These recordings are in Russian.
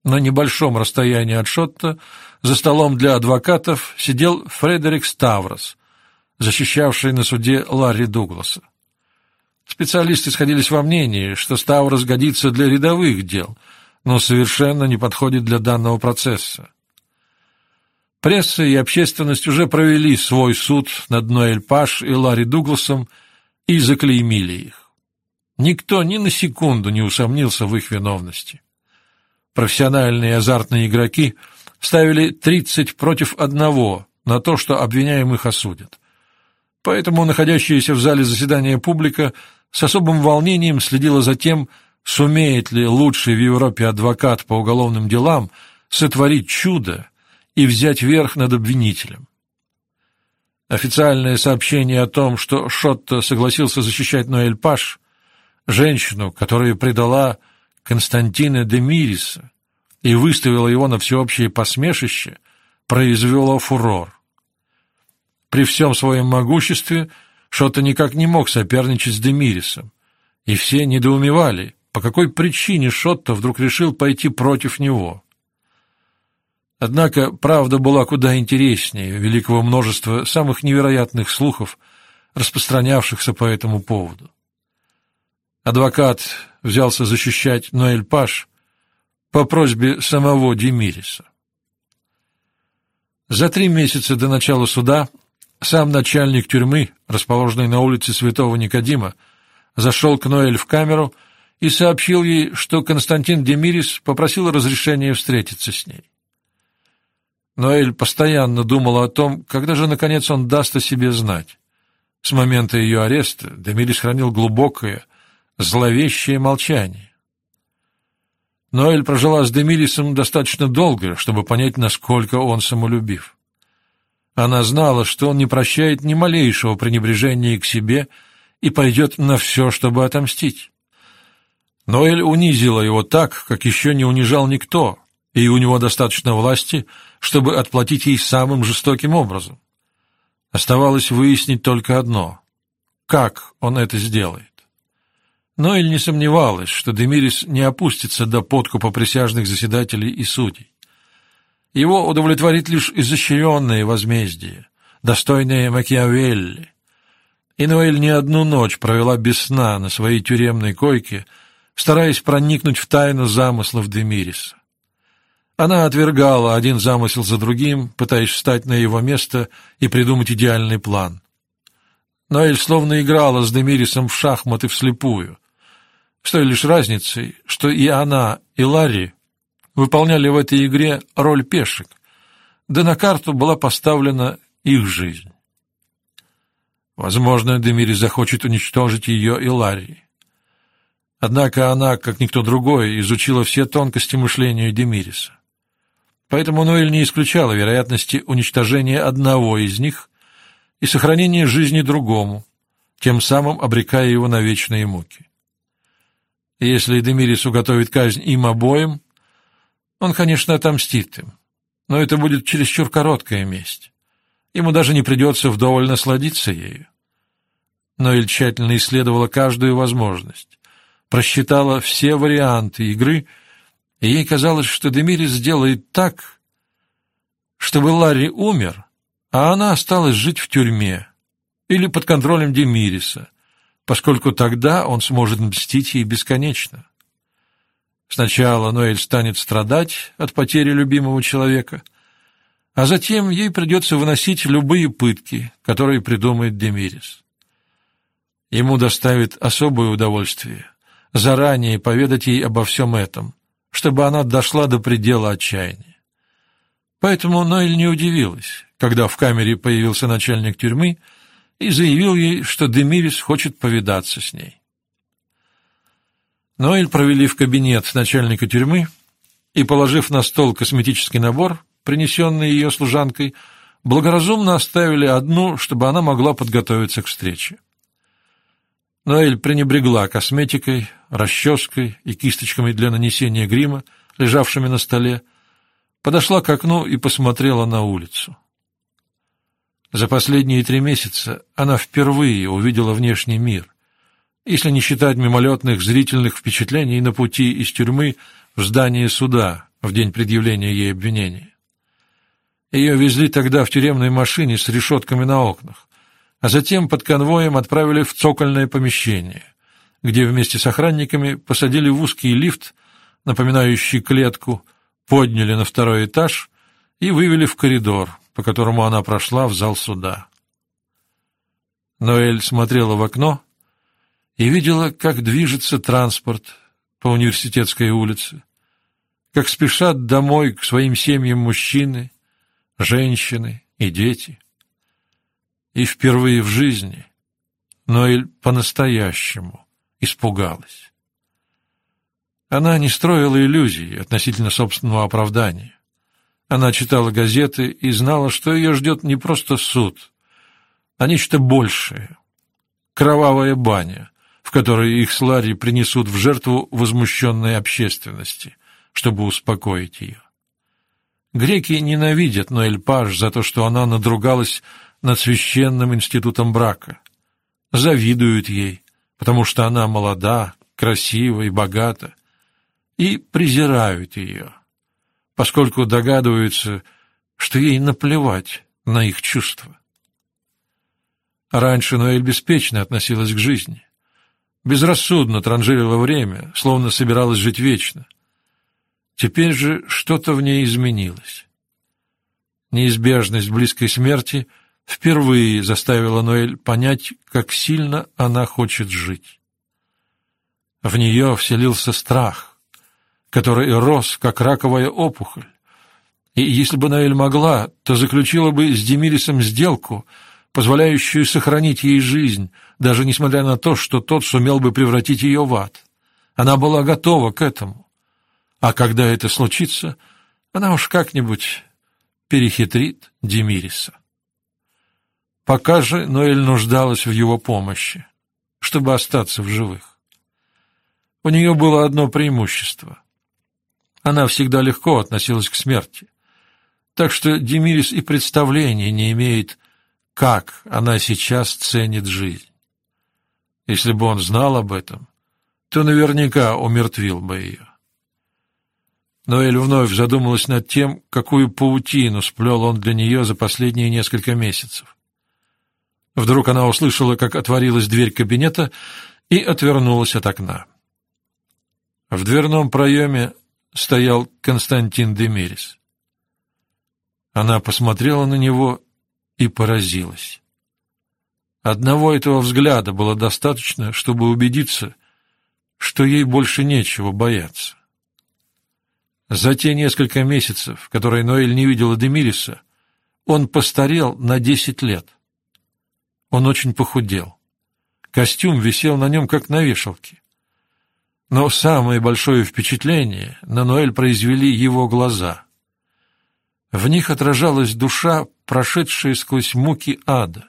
На небольшом расстоянии от Шотто за столом для адвокатов сидел Фредерик Ставрос, защищавший на суде Ларри Дугласа. Специалисты сходились во мнении, что Ставрос годится для рядовых дел, но совершенно не подходит для данного процесса. Пресса и общественность уже провели свой суд над Ноэль Паш и Ларри Дугласом и заклеймили их. Никто ни на секунду не усомнился в их виновности. Профессиональные азартные игроки ставили 30 против 1 на то, что обвиняемых осудят. Поэтому находящаяся в зале заседания публика с особым волнением следила за тем, сумеет ли лучший в Европе адвокат по уголовным делам сотворить чудо и взять верх над обвинителем. Официальное сообщение о том, что Шотто согласился защищать Ноэль Паш, женщину, которая предала Константина де Мириса и выставила его на всеобщее посмешище, произвело фурор. При всем своем могуществе Шотто никак не мог соперничать с де Мирисом, и все недоумевали, по какой причине Шотто вдруг решил пойти против него. Однако правда была куда интереснее великого множества самых невероятных слухов, распространявшихся по этому поводу. Адвокат взялся защищать Ноэль Паш по просьбе самого де Мириса. За 3 месяца до начала суда сам начальник тюрьмы, расположенной на улице Святого Никодима, зашел к Ноэль в камеру и сообщил ей, что Константин де Мирис попросил разрешения встретиться с ней. Ноэль постоянно думала о том, когда же, наконец, он даст о себе знать. С момента ее ареста де Мирис хранил глубокое, зловещее молчание. Ноэль прожила с де Мирисом достаточно долго, чтобы понять, насколько он самолюбив. Она знала, что он не прощает ни малейшего пренебрежения к себе и пойдет на все, чтобы отомстить. Ноэль унизила его так, как еще не унижал никто, и у него достаточно власти, чтобы отплатить ей самым жестоким образом. Оставалось выяснить только одно — как он это сделает. Ноэль не сомневалась, что де Мирис не опустится до подкупа присяжных заседателей и судей. Его удовлетворит лишь изощренное возмездие, достойное Макиавелли. И Ноэль не одну ночь провела без сна на своей тюремной койке, стараясь проникнуть в тайну замыслов де Мириса. Она отвергала один замысел за другим, пытаясь встать на его место и придумать идеальный план. Ноэль словно играла с де Мирисом в шахматы вслепую, с той лишь разницей, что и она, и Ларри выполняли в этой игре роль пешек, да на карту была поставлена их жизнь. Возможно, де Мирис захочет уничтожить ее и Ларри. Однако она, как никто другой, изучила все тонкости мышления де Мириса. Поэтому Ноэль не исключала вероятности уничтожения одного из них и сохранения жизни другому, тем самым обрекая его на вечные муки. И если де Мирис уготовит казнь им обоим, он, конечно, отомстит им, но это будет чересчур короткая месть. Ему даже не придется вдоволь насладиться ею. Ноэль тщательно исследовала каждую возможность, просчитала все варианты игры, и ей казалось, что де Мирис сделает так, чтобы Ларри умер, а она осталась жить в тюрьме или под контролем де Мириса, поскольку тогда он сможет мстить ей бесконечно. Сначала Ноэль станет страдать от потери любимого человека, а затем ей придется выносить любые пытки, которые придумает де Мирис. Ему доставит особое удовольствие заранее поведать ей обо всем этом, чтобы она дошла до предела отчаяния. Поэтому Ноэль не удивилась, когда в камере появился начальник тюрьмы и заявил ей, что де Мирис хочет повидаться с ней. Ноэль провели в кабинет начальника тюрьмы и, положив на стол косметический набор, принесенный ее служанкой, благоразумно оставили одну, чтобы она могла подготовиться к встрече. Ноэль пренебрегла косметикой, расческой и кисточками для нанесения грима, лежавшими на столе, подошла к окну и посмотрела на улицу. За последние 3 месяца она впервые увидела внешний мир, если не считать мимолетных зрительных впечатлений на пути из тюрьмы в здание суда, в день предъявления ей обвинения. Ее везли тогда в тюремной машине с решетками на окнах, а затем под конвоем отправили в цокольное помещение, где вместе с охранниками посадили в узкий лифт, напоминающий клетку, подняли на второй этаж и вывели в коридор, по которому она прошла в зал суда. Ноэль смотрела в окно и видела, как движется транспорт по Университетской улице, как спешат домой к своим семьям мужчины, женщины и дети. И впервые в жизни Ноэль по-настоящему испугалась. Она не строила иллюзий относительно собственного оправдания. Она читала газеты и знала, что ее ждет не просто суд, а нечто большее — кровавая баня, в которой их с Ларри принесут в жертву возмущенной общественности, чтобы успокоить ее. Греки ненавидят Ноэль Паж за то, что она надругалась над священным институтом брака. Завидуют ей, потому что она молода, красива и богата, и презирают ее, поскольку догадываются, что ей наплевать на их чувства. Раньше Ноэль беспечно относилась к жизни, безрассудно транжирила время, словно собиралась жить вечно. Теперь же что-то в ней изменилось. Неизбежность близкой смерти впервые заставила Ноэль понять, как сильно она хочет жить. В нее вселился страх, который рос, как раковая опухоль, и если бы Ноэль могла, то заключила бы с Демирисом сделку, позволяющую сохранить ей жизнь, даже несмотря на то, что тот сумел бы превратить ее в ад. Она была готова к этому. А когда это случится, она уж как-нибудь перехитрит Демириса. Пока же Ноэль нуждалась в его помощи, чтобы остаться в живых. У нее было одно преимущество. Она всегда легко относилась к смерти, так что Демирис и представления не имеет, как она сейчас ценит жизнь. Если бы он знал об этом, то наверняка умертвил бы ее. Ноэль вновь задумалась над тем, какую паутину сплел он для нее за последние несколько месяцев. Вдруг она услышала, как отворилась дверь кабинета, и отвернулась от окна. В дверном проеме стоял Константин Демирис. Она посмотрела на него и поразилась. Одного этого взгляда было достаточно, чтобы убедиться, что ей больше нечего бояться. За те несколько месяцев, которые Ноэль не видела Демириса, он постарел на 10 лет. Он очень похудел. Костюм висел на нем, как на вешалке. Но самое большое впечатление на Ноэль произвели его глаза. В них отражалась душа, прошедшая сквозь муки ада.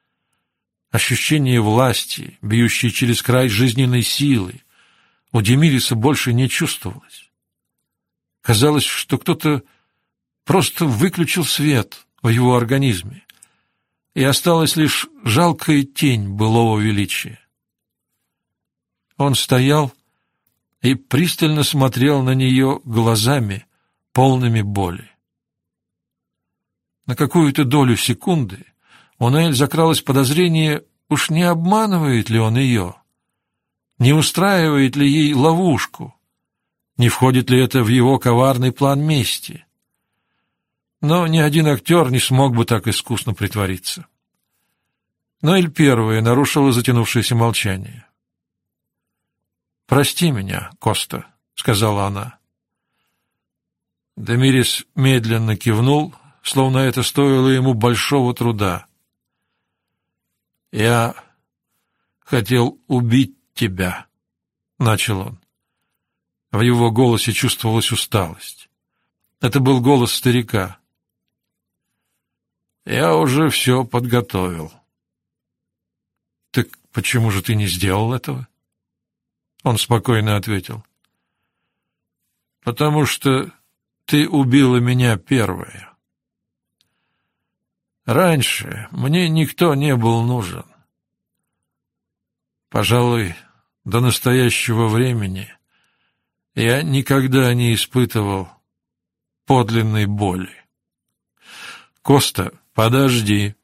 Ощущение власти, бьющее через край жизненной силы, у Демириса больше не чувствовалось. Казалось, что кто-то просто выключил свет в его организме, и осталась лишь жалкая тень былого величия. Он стоял и пристально смотрел на нее глазами, полными боли. На какую-то долю секунды у Ноэль закралось подозрение, уж не обманывает ли он ее, не устраивает ли ей ловушку, не входит ли это в его коварный план мести. Но ни один актер не смог бы так искусно притвориться. Ноэль первая нарушила затянувшееся молчание. «Прости меня, Коста», — сказала она. Демирис медленно кивнул, словно это стоило ему большого труда. «Я хотел убить тебя», — начал он. В его голосе чувствовалась усталость. Это был голос старика. «Я уже все подготовил». «Так почему же ты не сделал этого?» Он спокойно ответил. «Потому что ты убила меня первая. Раньше мне никто не был нужен. Пожалуй, до настоящего времени я никогда не испытывал подлинной боли. «Коста, подожди»,